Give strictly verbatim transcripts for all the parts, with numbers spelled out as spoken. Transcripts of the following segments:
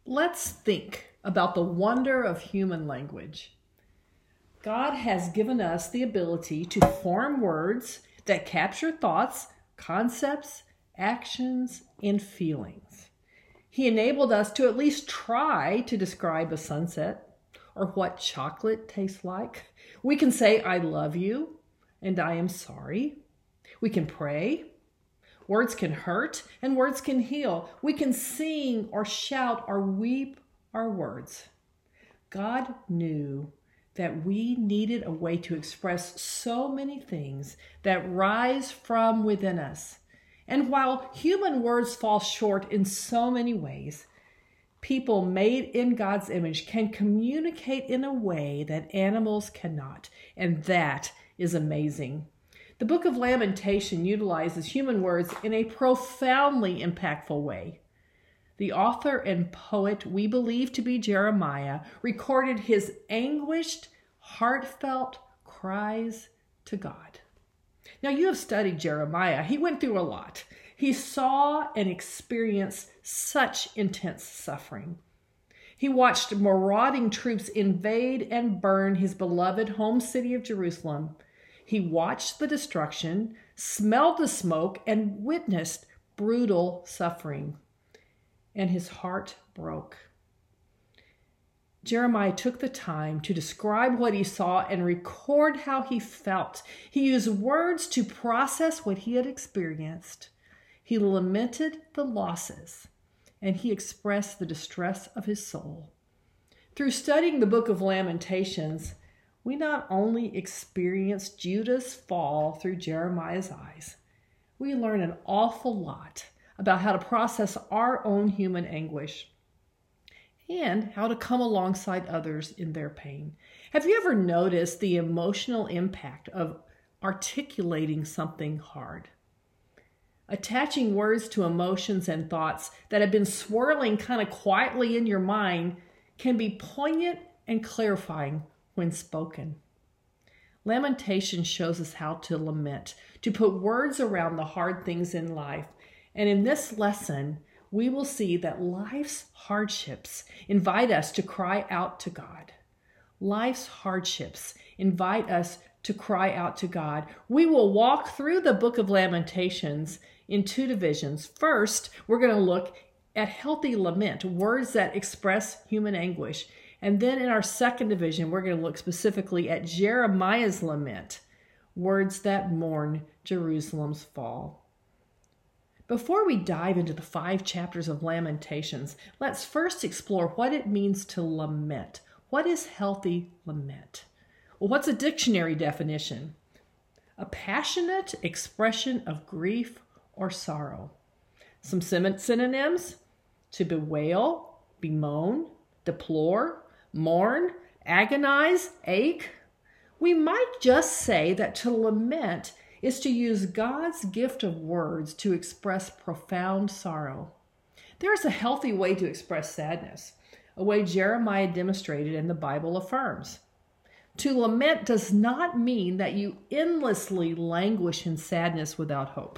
Let's think about the wonder of human language. God has given us the ability to form words that capture thoughts, concepts, actions, and feelings. He enabled us to at least try to describe a sunset or what chocolate tastes like. We can say, I love you, and I am sorry. We can pray. Words can hurt, and words can heal. We can sing or shout or weep our words. God knew that we needed a way to express so many things that rise from within us. And while human words fall short in so many ways, people made in God's image can communicate in a way that animals cannot, and that is amazing. The book of Lamentation utilizes human words in a profoundly impactful way. The author and poet we believe to be Jeremiah recorded his anguished, heartfelt cries to God. Now, you have studied Jeremiah. He went through a lot. He saw and experienced such intense suffering. He watched marauding troops invade and burn his beloved home city of Jerusalem. He watched the destruction, smelled the smoke, and witnessed brutal suffering. And his heart broke. Jeremiah took the time to describe what he saw and record how he felt. He used words to process what he had experienced. He lamented the losses, and he expressed the distress of his soul. Through studying the book of Lamentations, we not only experience Judah's fall through Jeremiah's eyes, we learn an awful lot about how to process our own human anguish and how to come alongside others in their pain. Have you ever noticed the emotional impact of articulating something hard? Attaching words to emotions and thoughts that have been swirling kind of quietly in your mind can be poignant and clarifying when spoken. Lamentation shows us how to lament, to put words around the hard things in life. And in this lesson, we will see that life's hardships invite us to cry out to God. Life's hardships invite us to cry out to God. We will walk through the book of Lamentations in two divisions. First, we're going to look at healthy lament, words that express human anguish. And then in our second division, we're going to look specifically at Jeremiah's lament, words that mourn Jerusalem's fall. Before we dive into the five chapters of Lamentations, let's first explore what it means to lament. What is healthy lament? Well, what's a dictionary definition? A passionate expression of grief or sorrow. Some synonyms: to bewail, bemoan, deplore, mourn, agonize, ache. We might just say that to lament is to use God's gift of words to express profound sorrow. There is a healthy way to express sadness, a way Jeremiah demonstrated and the Bible affirms. To lament does not mean that you endlessly languish in sadness without hope.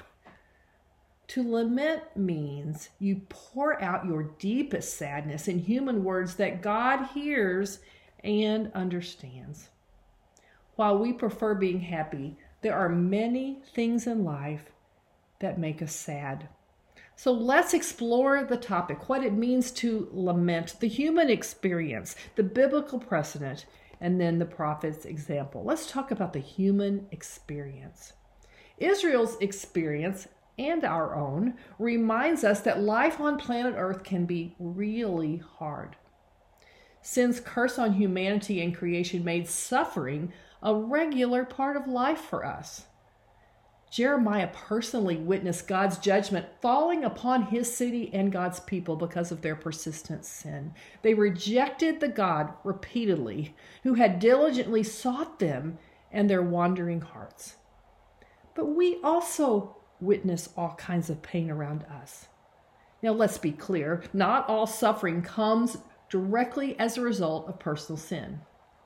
To lament means you pour out your deepest sadness in human words that God hears and understands. While we prefer being happy, there are many things in life that make us sad. So let's explore the topic, what it means to lament, the human experience, the biblical precedent, and then the prophet's example. Let's talk about the human experience. Israel's experience, and our own, reminds us that life on planet Earth can be really hard. Sin's curse on humanity and creation made suffering a regular part of life for us. Jeremiah personally witnessed God's judgment falling upon his city and God's people because of their persistent sin. They rejected the God repeatedly who had diligently sought them and their wandering hearts. But we also witness all kinds of pain around us. Now, let's be clear, not all suffering comes directly as a result of personal sin.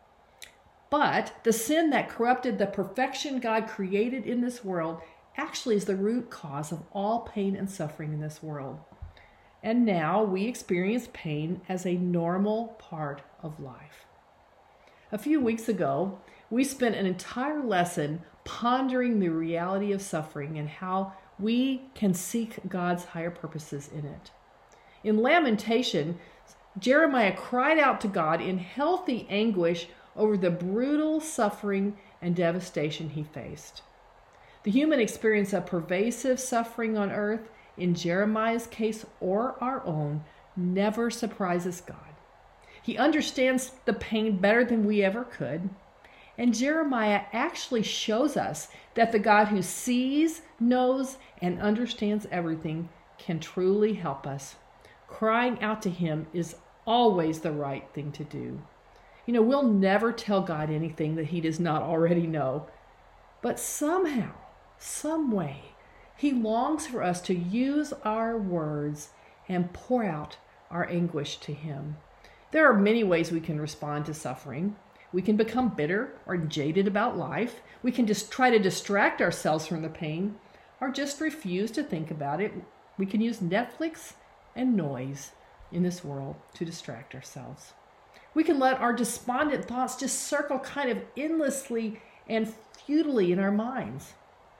But the sin that corrupted the perfection God created in this world actually is the root cause of all pain and suffering in this world. and now we experience pain as a normal part of life. A few weeks ago, we spent an entire lesson pondering the reality of suffering and how we can seek God's higher purposes in it. In lamentation, Jeremiah cried out to God in healthy anguish over the brutal suffering and devastation he faced. The human experience of pervasive suffering on earth, in Jeremiah's case or our own, never surprises God. He understands the pain better than we ever could. And Jeremiah actually shows us that the God who sees, knows, and understands everything can truly help us. Crying out to him is always the right thing to do. You know, we'll never tell God anything that he does not already know. But somehow, some way, he longs for us to use our words and pour out our anguish to him. There are many ways we can respond to suffering. We can become bitter or jaded about life. We can just try to distract ourselves from the pain or just refuse to think about it. We can use Netflix and noise in this world to distract ourselves. We can let our despondent thoughts just circle kind of endlessly and futilely in our minds.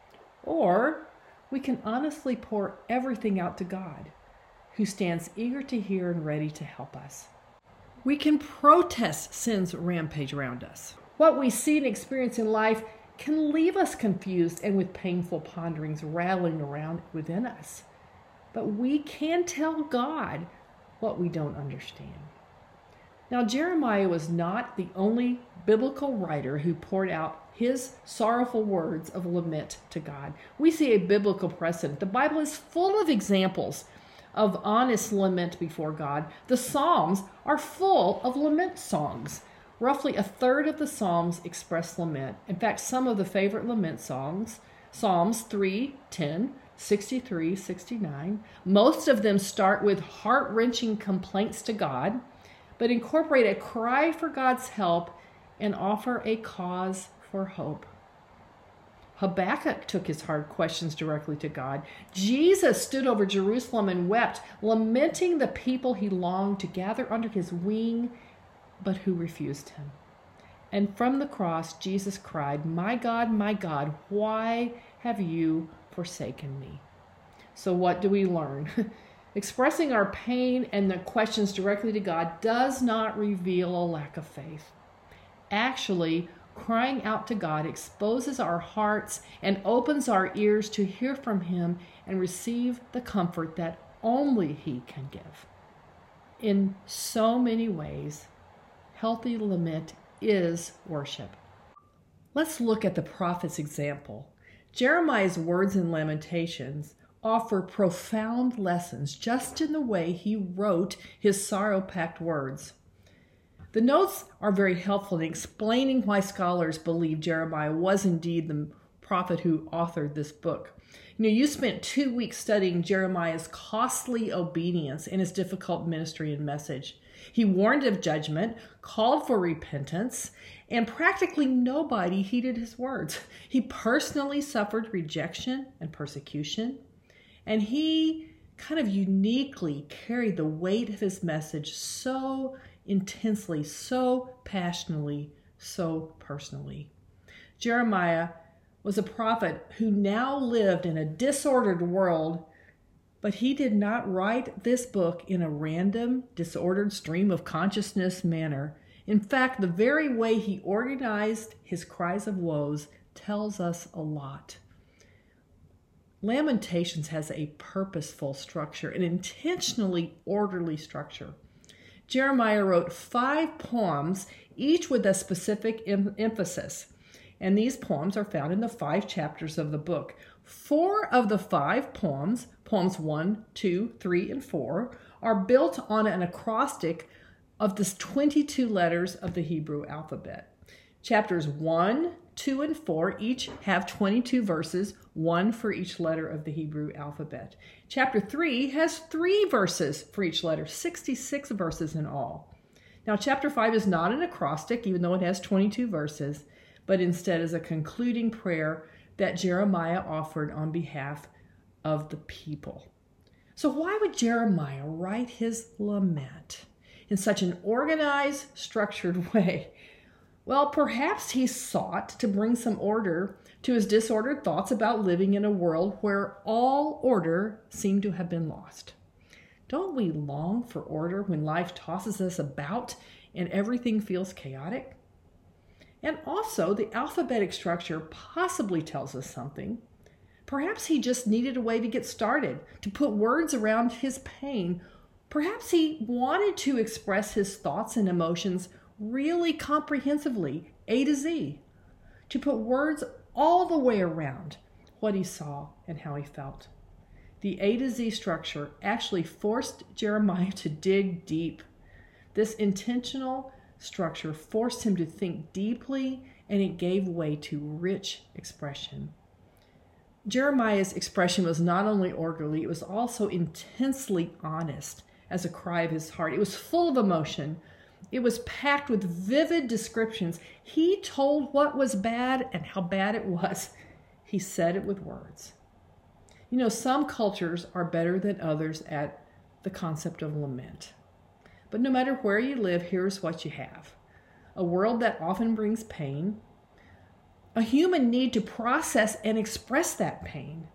Or we can honestly pour everything out to God, who stands eager to hear and ready to help us. We can protest sin's rampage around us. What we see and experience in life can leave us confused and with painful ponderings rattling around within us. But we can tell God what we don't understand. Now, Jeremiah was not the only biblical writer who poured out his sorrowful words of lament to God. We see a biblical precedent. The Bible is full of examples of honest lament before God. The Psalms are full of lament songs. Roughly a third of the Psalms express lament. In fact, some of the favorite lament songs, Psalms three, ten, sixty-three, sixty-nine, most of them start with heart-wrenching complaints to God, but incorporate a cry for God's help and offer a cause for hope. Habakkuk took his hard questions directly to God. Jesus stood over Jerusalem and wept, lamenting the people he longed to gather under his wing, but who refused him. And from the cross, Jesus cried, "My God, my God, why have you forsaken me?" So what do we learn? Expressing our pain and the questions directly to God does not reveal a lack of faith. Actually, crying out to God exposes our hearts and opens our ears to hear from him and receive the comfort that only he can give. In so many ways, healthy lament is worship. Let's look at the prophet's example. Jeremiah's words and lamentations offer profound lessons just in the way he wrote his sorrow-packed words. The notes are very helpful in explaining why scholars believe Jeremiah was indeed the prophet who authored this book. You know, you spent two weeks studying Jeremiah's costly obedience and his difficult ministry and message. He warned of judgment, called for repentance, and practically nobody heeded his words. He personally suffered rejection and persecution, and he kind of uniquely carried the weight of his message so intensely, so passionately, so personally. Jeremiah was a prophet who now lived in a disordered world, but he did not write this book in a random, disordered stream of consciousness manner. In fact, the very way he organized his cries of woes tells us a lot. Lamentations has a purposeful structure, an intentionally orderly structure. Jeremiah wrote five poems, each with a specific em- emphasis. And these poems are found in the five chapters of the book. Four of the five poems, poems one, two, three, and four, are built on an acrostic of the twenty-two letters of the Hebrew alphabet. Chapters one, two, and four each have twenty-two verses, one for each letter of the Hebrew alphabet. Chapter three has three verses for each letter, sixty-six verses in all. Now, chapter five is not an acrostic, even though it has twenty-two verses, but instead is a concluding prayer that Jeremiah offered on behalf of the people. So why would Jeremiah write his lament in such an organized, structured way? Well, perhaps he sought to bring some order to his disordered thoughts about living in a world where all order seemed to have been lost. Don't we long for order when life tosses us about and everything feels chaotic? And also, the alphabetic structure possibly tells us something. Perhaps he just needed a way to get started, to put words around his pain. Perhaps he wanted to express his thoughts and emotions really comprehensively, A to Z, to put words all the way around what he saw and how he felt. The A to Z structure actually forced Jeremiah to dig deep. This intentional structure forced him to think deeply, and it gave way to rich expression. Jeremiah's expression was not only orderly, it was also intensely honest as a cry of his heart. It was full of emotion. It was packed with vivid descriptions. He told what was bad and how bad it was. He said it with words. You know, some cultures are better than others at the concept of lament. But no matter where you live, here's what you have. A world that often brings pain, a human need to process and express that pain,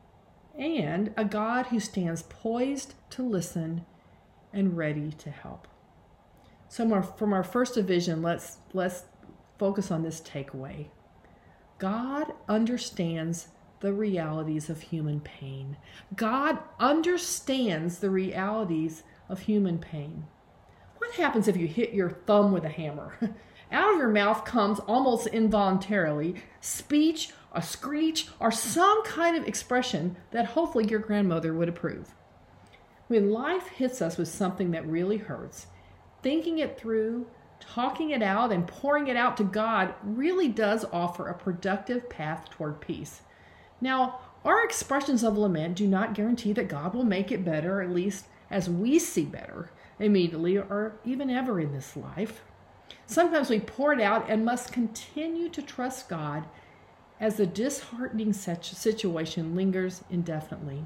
and a God who stands poised to listen and ready to help. So from our first division, let's, let's focus on this takeaway. God understands the realities of human pain. God understands the realities of human pain. What happens if you hit your thumb with a hammer? Out of your mouth comes almost involuntarily speech, a screech, or some kind of expression that hopefully your grandmother would approve. When life hits us with something that really hurts, thinking it through, talking it out, and pouring it out to God really does offer a productive path toward peace. Now, our expressions of lament do not guarantee that God will make it better, or at least as we see better, immediately or even ever in this life. Sometimes we pour it out and must continue to trust God as the disheartening situation lingers indefinitely.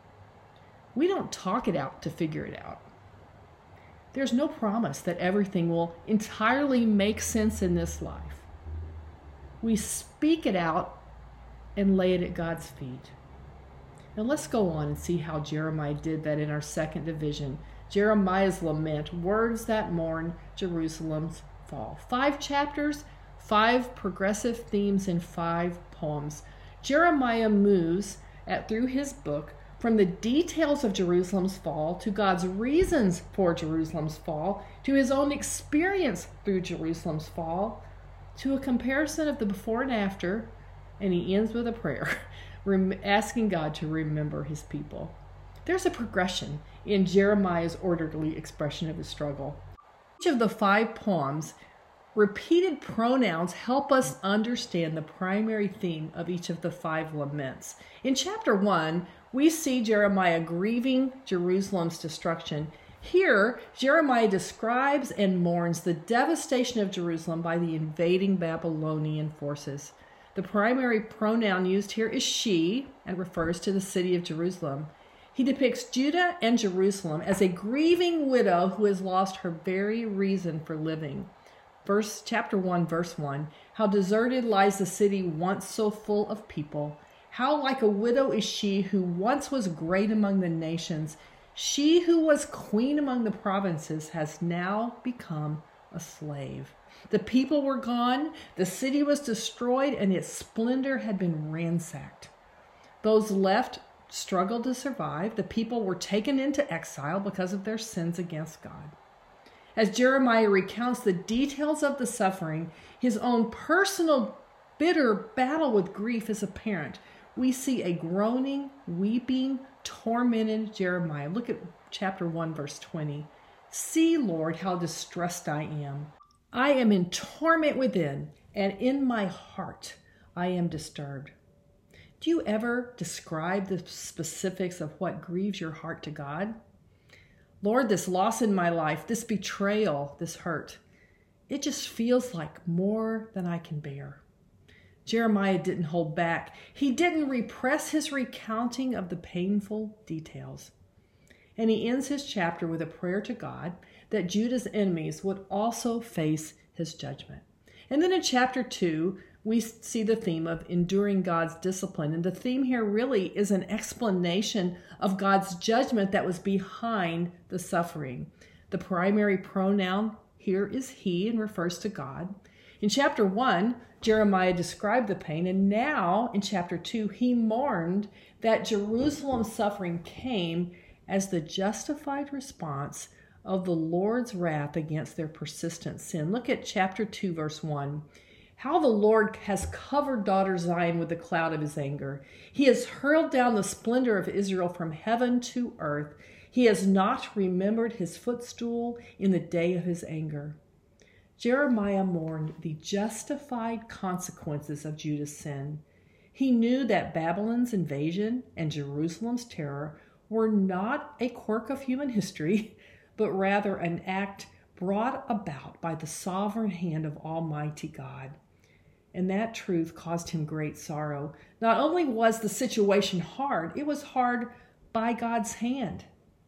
We don't talk it out to figure it out. There's no promise that everything will entirely make sense in this life. We speak it out and lay it at God's feet. Now let's go on and see how Jeremiah did that in our second division. Jeremiah's lament, words that mourn Jerusalem's fall. Five chapters, five progressive themes in five poems. Jeremiah moves at, through his book from the details of Jerusalem's fall to God's reasons for Jerusalem's fall, to his own experience through Jerusalem's fall, to a comparison of the before and after, and he ends with a prayer, asking God to remember his people. There's a progression in Jeremiah's orderly expression of his struggle. Each of the five poems, repeated pronouns help us understand the primary theme of each of the five laments. In chapter one, we see Jeremiah grieving Jerusalem's destruction. Here, Jeremiah describes and mourns the devastation of Jerusalem by the invading Babylonian forces. The primary pronoun used here is she and refers to the city of Jerusalem. He depicts Judah and Jerusalem as a grieving widow who has lost her very reason for living. Verse, chapter one, verse one, how deserted lies the city once so full of people. How like a widow is she who once was great among the nations. She who was queen among the provinces has now become a slave. The people were gone, the city was destroyed, and its splendor had been ransacked. Those left struggled to survive. The people were taken into exile because of their sins against God. As Jeremiah recounts the details of the suffering, his own personal bitter battle with grief is apparent. We see a groaning, weeping, tormented Jeremiah. Look at chapter one, verse twenty. See, Lord, how distressed I am. I am in torment within, and in my heart I am disturbed. Do you ever describe the specifics of what grieves your heart to God? Lord, this loss in my life, this betrayal, this hurt, it just feels like more than I can bear. Jeremiah didn't hold back. He didn't repress his recounting of the painful details. And he ends his chapter with a prayer to God that Judah's enemies would also face his judgment. And then in chapter two, we see the theme of enduring God's discipline. And the theme here really is an explanation of God's judgment that was behind the suffering. The primary pronoun here is he and refers to God. In chapter one, Jeremiah described the pain, and now in chapter two, he mourned that Jerusalem's suffering came as the justified response of the Lord's wrath against their persistent sin. Look at chapter two, verse one. How the Lord has covered daughter Zion with the cloud of his anger. He has hurled down the splendor of Israel from heaven to earth. He has not remembered his footstool in the day of his anger. Jeremiah mourned the justified consequences of Judah's sin. He knew that Babylon's invasion and Jerusalem's terror were not a quirk of human history, but rather an act brought about by the sovereign hand of Almighty God. And that truth caused him great sorrow. Not only was the situation hard, it was hard by God's hand.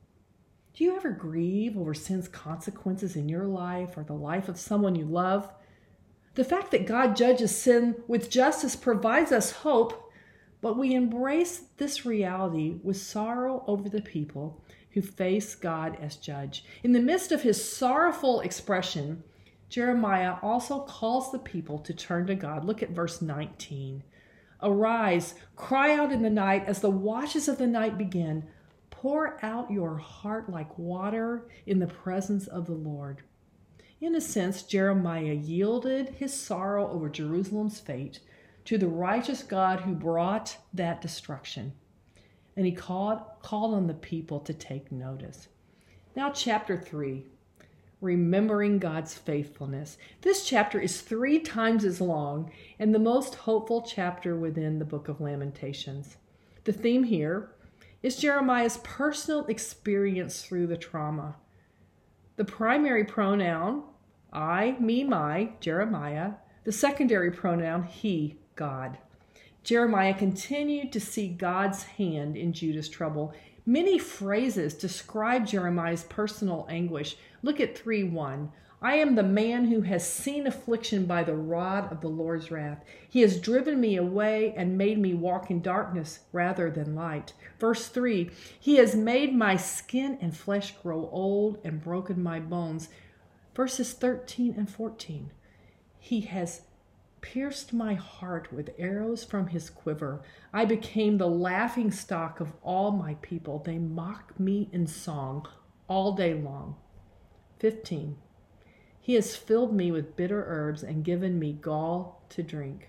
Do you ever grieve over sin's consequences in your life or the life of someone you love? The fact that God judges sin with justice provides us hope, but we embrace this reality with sorrow over the people who face God as judge. In the midst of his sorrowful expression, Jeremiah also calls the people to turn to God. Look at verse nineteen. Arise, cry out in the night as the watches of the night begin. Pour out your heart like water in the presence of the Lord. In a sense, Jeremiah yielded his sorrow over Jerusalem's fate to the righteous God who brought that destruction. And he called, called on the people to take notice. Now, chapter three. Remembering God's faithfulness. This chapter is three times as long and the most hopeful chapter within the book of Lamentations. The theme here is Jeremiah's personal experience through the trauma. The primary pronoun, I, me, my, Jeremiah. The secondary pronoun, he, God. Jeremiah continued to see God's hand in Judah's trouble. Many phrases describe Jeremiah's personal anguish. Look at three one. I am the man who has seen affliction by the rod of the Lord's wrath. He has driven me away and made me walk in darkness rather than light. Verse three. He has made my skin and flesh grow old and broken my bones. Verses thirteen and fourteen. He has pierced my heart with arrows from his quiver. I became the laughing stock of all my people. They mock me in song all day long. fifteen. He has filled me with bitter herbs and given me gall to drink.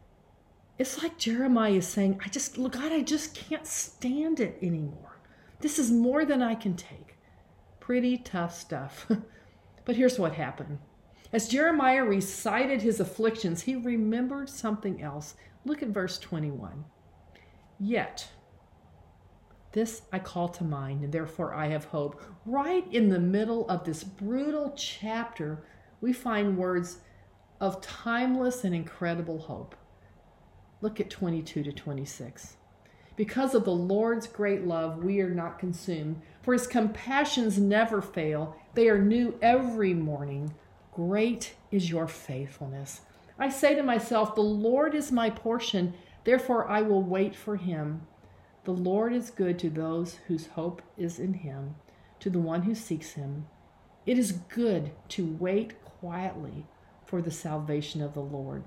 It's like Jeremiah is saying, I just, look, God, I just can't stand it anymore. This is more than I can take. Pretty tough stuff. But here's what happened. As Jeremiah recited his afflictions, he remembered something else. Look at verse twenty-one. Yet, this I call to mind, and therefore I have hope. Right in the middle of this brutal chapter, we find words of timeless and incredible hope. Look at twenty-two to twenty-six. Because of the Lord's great love, we are not consumed, for his compassions never fail. They are new every morning. Great is your faithfulness. I say to myself, the Lord is my portion, therefore I will wait for him. The Lord is good to those whose hope is in him, to the one who seeks him. It is good to wait quietly for the salvation of the Lord.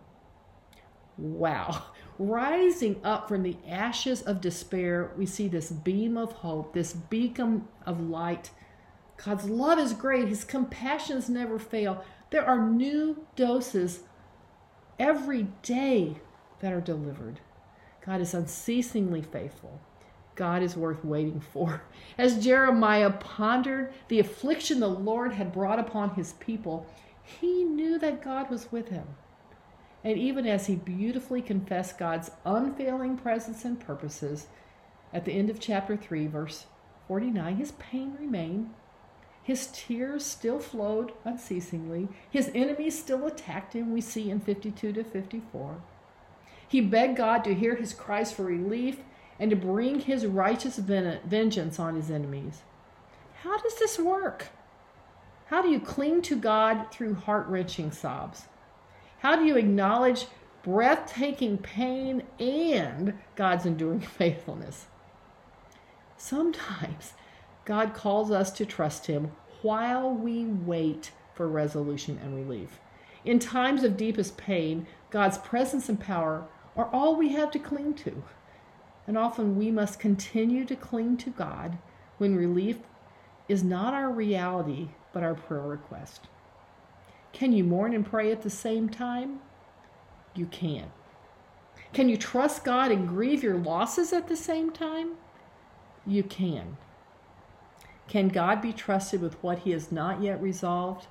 Wow. Rising up from the ashes of despair, we see this beam of hope, this beacon of light. God's love is great. His compassions never fail. There are new doses every day that are delivered. God is unceasingly faithful. God is worth waiting for. As Jeremiah pondered the affliction the Lord had brought upon his people, he knew that God was with him. And even as he beautifully confessed God's unfailing presence and purposes, at the end of chapter three, verse forty-nine, his pain remained. His tears still flowed unceasingly. His enemies still attacked him, we see in fifty-two to fifty-four. He begged God to hear his cries for relief and to bring his righteous vengeance on his enemies. How does this work? How do you cling to God through heart-wrenching sobs? How do you acknowledge breathtaking pain and God's enduring faithfulness? Sometimes God calls us to trust Him while we wait for resolution and relief. In times of deepest pain, God's presence and power are all we have to cling to. And often we must continue to cling to God when relief is not our reality, but our prayer request. Can you mourn and pray at the same time? You can. Can you trust God and grieve your losses at the same time? You can. Can God be trusted with what He has not yet resolved?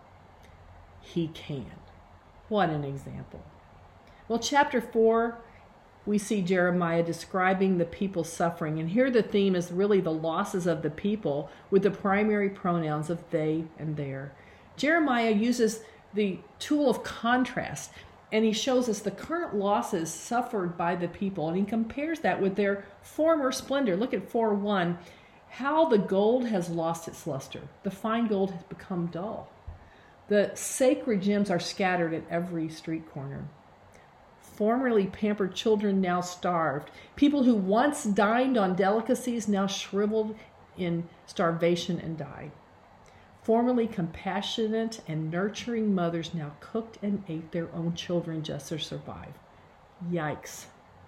He can. What an example. Well, chapter four, we see Jeremiah describing the people's suffering. And here the theme is really the losses of the people with the primary pronouns of they and their. Jeremiah uses the tool of contrast, and he shows us the current losses suffered by the people, and he compares that with their former splendor. Look at four one. How the gold has lost its luster. The fine gold has become dull. The sacred gems are scattered at every street corner. Formerly pampered children now starved. People who once dined on delicacies now shriveled in starvation and died. Formerly compassionate and nurturing mothers now cooked and ate their own children just to survive. Yikes.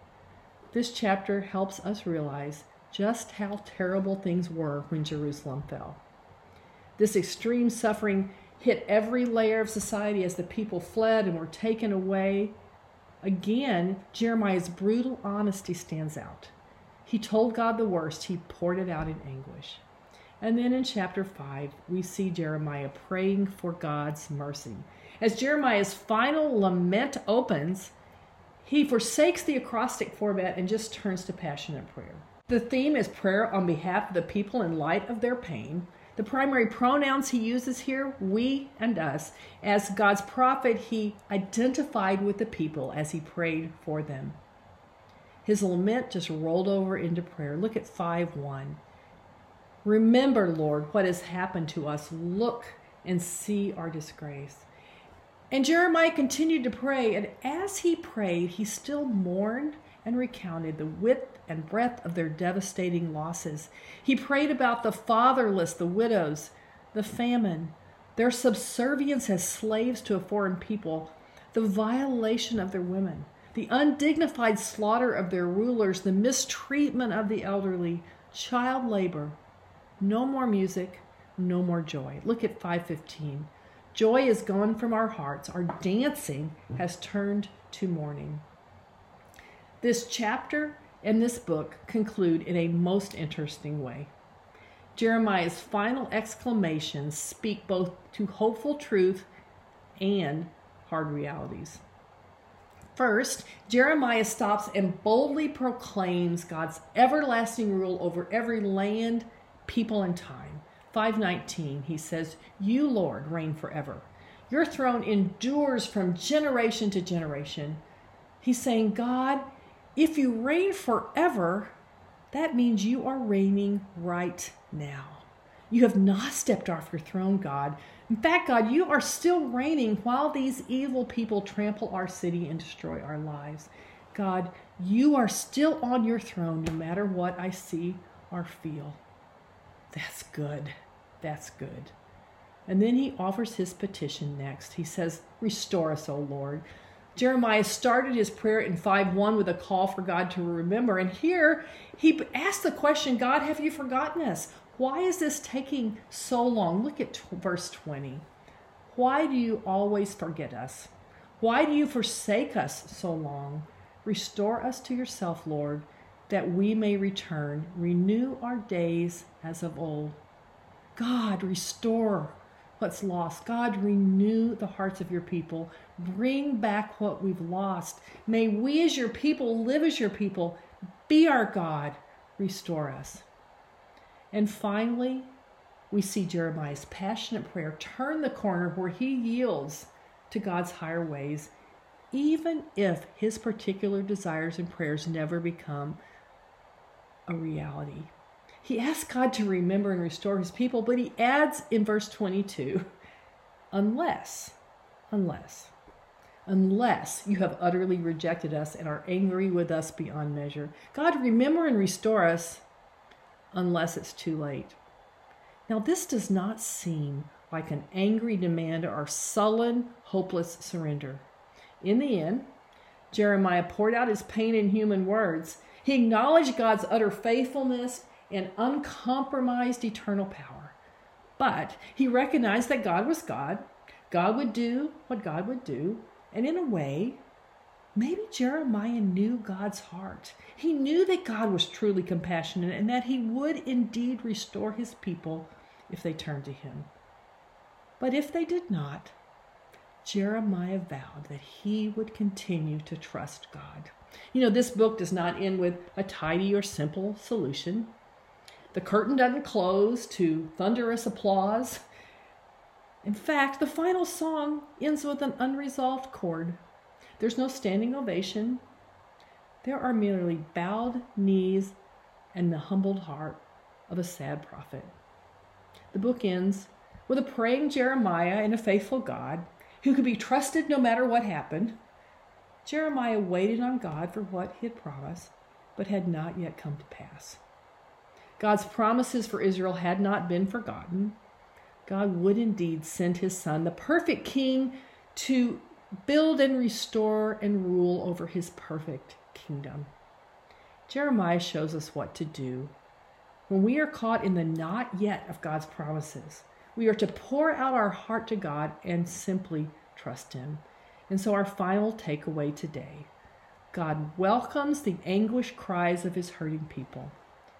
This chapter helps us realize just how terrible things were when Jerusalem fell. This extreme suffering hit every layer of society as the people fled and were taken away. Again, Jeremiah's brutal honesty stands out. He told God the worst. He poured it out in anguish. And then in chapter five, we see Jeremiah praying for God's mercy. As Jeremiah's final lament opens, he forsakes the acrostic format and just turns to passionate prayer. The theme is prayer on behalf of the people in light of their pain. The primary pronouns he uses here, we and us. As God's prophet, he identified with the people as he prayed for them. His lament just rolled over into prayer. Look at five one. Remember, Lord, what has happened to us. Look and see our disgrace. And Jeremiah continued to pray, and as he prayed, he still mourned and recounted the width and breadth of their devastating losses. He prayed about the fatherless, the widows, the famine, their subservience as slaves to a foreign people, the violation of their women, the undignified slaughter of their rulers, the mistreatment of the elderly, child labor. No more music, no more joy. Look at five fifteen. Joy is gone from our hearts. Our dancing has turned to mourning. This chapter and this book conclude in a most interesting way. Jeremiah's final exclamations speak both to hopeful truth and hard realities. First, Jeremiah stops and boldly proclaims God's everlasting rule over every land, people, and time. five nineteen, he says, "You, Lord, reign forever. Your throne endures from generation to generation." He's saying, God, if you reign forever, that means you are reigning right now. You have not stepped off your throne, God. In fact, God, you are still reigning while these evil people trample our city and destroy our lives. God, you are still on your throne no matter what I see or feel. That's good. That's good. And then he offers his petition next. He says, restore us, O Lord. Jeremiah started his prayer in five one with a call for God to remember. And here he asked the question, God, have you forgotten us? Why is this taking so long? Look at verse twenty. Why do you always forget us? Why do you forsake us so long? Restore us to yourself, Lord, that we may return. Renew our days as of old. God, restore what's lost. God, renew the hearts of your people. Bring back what we've lost. May we as your people live as your people. Be our God. Restore us. And finally, we see Jeremiah's passionate prayer turn the corner where he yields to God's higher ways, even if his particular desires and prayers never become a reality. He asks God to remember and restore his people, but he adds in verse twenty-two, unless, unless, unless you have utterly rejected us and are angry with us beyond measure. God, remember and restore us unless it's too late. Now, this does not seem like an angry demand or sullen, hopeless surrender. In the end, Jeremiah poured out his pain in human words. He acknowledged God's utter faithfulness and uncompromised eternal power. But he recognized that God was God. God would do what God would do. And in a way, maybe Jeremiah knew God's heart. He knew that God was truly compassionate and that he would indeed restore his people if they turned to him. But if they did not, Jeremiah vowed that he would continue to trust God. You know, this book does not end with a tidy or simple solution. The curtain doesn't close to thunderous applause. In fact, the final song ends with an unresolved chord. There's no standing ovation. There are merely bowed knees and the humbled heart of a sad prophet. The book ends with a praying Jeremiah and a faithful God who could be trusted no matter what happened. Jeremiah waited on God for what he had promised, but had not yet come to pass. God's promises for Israel had not been forgotten. God would indeed send his son, the perfect king, to build and restore and rule over his perfect kingdom. Jeremiah shows us what to do. When we are caught in the not yet of God's promises, we are to pour out our heart to God and simply trust him. And so our final takeaway today, God welcomes the anguished cries of his hurting people.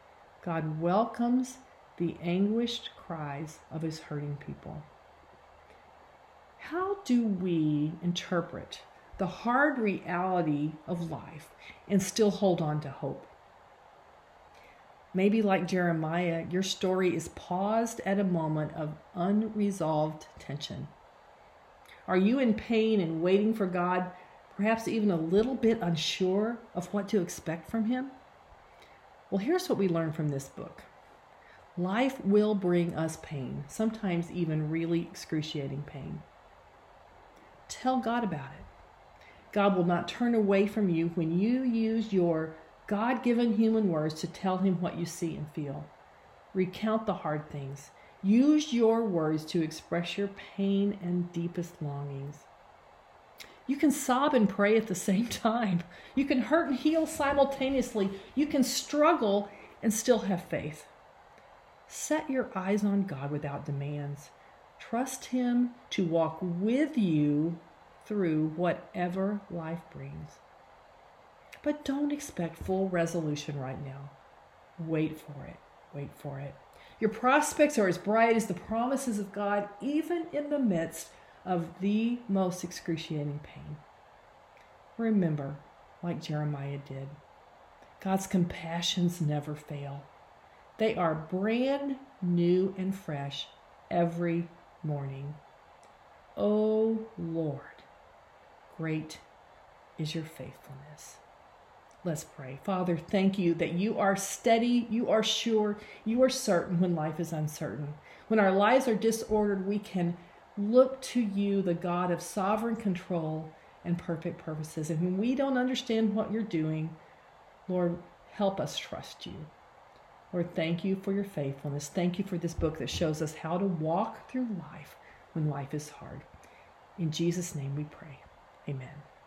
God welcomes the anguished cries of his hurting people. How do we interpret the hard reality of life and still hold on to hope? Maybe like Jeremiah, your story is paused at a moment of unresolved tension. Are you in pain and waiting for God, perhaps even a little bit unsure of what to expect from him? Well, here's what we learn from this book. Life will bring us pain, sometimes even really excruciating pain. Tell God about it. God will not turn away from you when you use your God-given human words to tell him what you see and feel. Recount the hard things. Use your words to express your pain and deepest longings. You can sob and pray at the same time. You can hurt and heal simultaneously. You can struggle and still have faith. Set your eyes on God without demands. Trust him to walk with you through whatever life brings. But don't expect full resolution right now. Wait for it. Wait for it. Your prospects are as bright as the promises of God, even in the midst of the most excruciating pain. Remember, like Jeremiah did, God's compassions never fail. They are brand new and fresh every morning. Oh Lord, great is your faithfulness. Let's pray. Father, thank you that you are steady, you are sure, you are certain when life is uncertain. When our lives are disordered, we can look to you, the God of sovereign control and perfect purposes. And when we don't understand what you're doing, Lord, help us trust you. Lord, thank you for your faithfulness. Thank you for this book that shows us how to walk through life when life is hard. In Jesus' name we pray. Amen.